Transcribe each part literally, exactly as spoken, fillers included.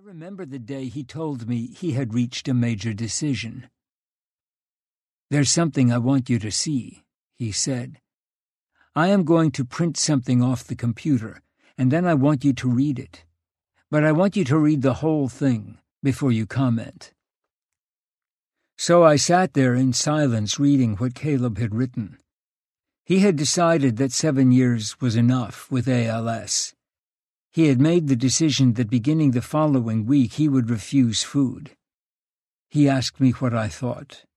remember the day he told me he had reached a major decision. "There's something I want you to see," he said. "I am going to print something off the computer, and then I want you to read it. But I want you to read the whole thing before you comment." So I sat there in silence reading what Caleb had written. He had decided that seven years was enough with A L S. He had made the decision that beginning the following week he would refuse food. He asked me what I thought.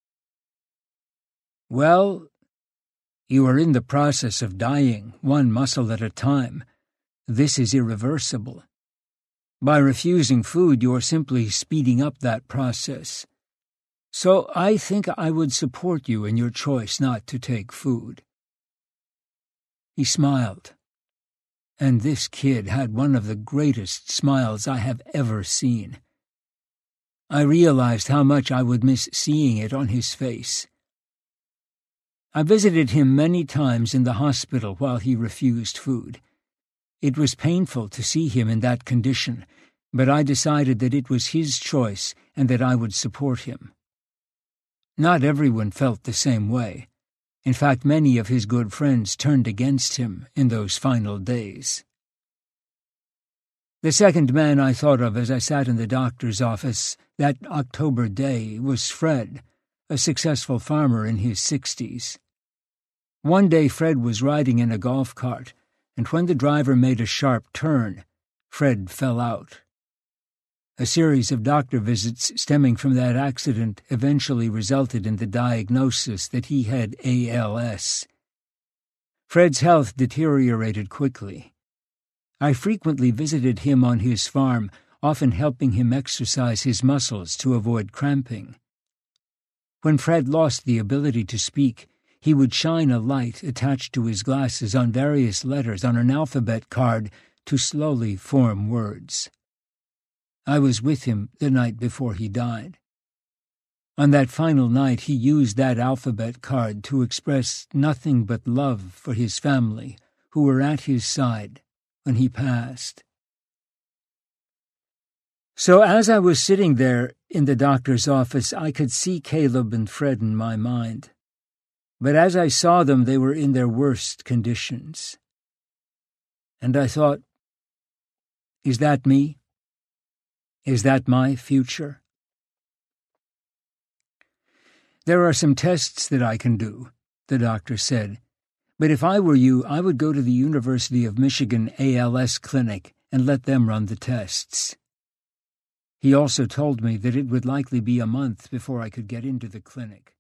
"Well, you are in the process of dying, one muscle at a time. This is irreversible. By refusing food, you are simply speeding up that process. So I think I would support you in your choice not to take food." He smiled. And this kid had one of the greatest smiles I have ever seen. I realized how much I would miss seeing it on his face. I visited him many times in the hospital while he refused food. It was painful to see him in that condition, but I decided that it was his choice and that I would support him. Not everyone felt the same way. In fact, many of his good friends turned against him in those final days. The second man I thought of as I sat in the doctor's office that October day was Fred, a successful farmer in his sixties. One day Fred was riding in a golf cart, and when the driver made a sharp turn, Fred fell out. A series of doctor visits stemming from that accident eventually resulted in the diagnosis that he had A L S. Fred's health deteriorated quickly. I frequently visited him on his farm, often helping him exercise his muscles to avoid cramping. When Fred lost the ability to speak, he would shine a light attached to his glasses on various letters on an alphabet card to slowly form words. I was with him the night before he died. On that final night, he used that alphabet card to express nothing but love for his family, who were at his side when he passed. So as I was sitting there in the doctor's office, I could see Caleb and Fred in my mind. But as I saw them, they were in their worst conditions. And I thought, is that me? Is that my future? "There are some tests that I can do," the doctor said. "But if I were you, I would go to the University of Michigan A L S clinic and let them run the tests." He also told me that it would likely be a month before I could get into the clinic.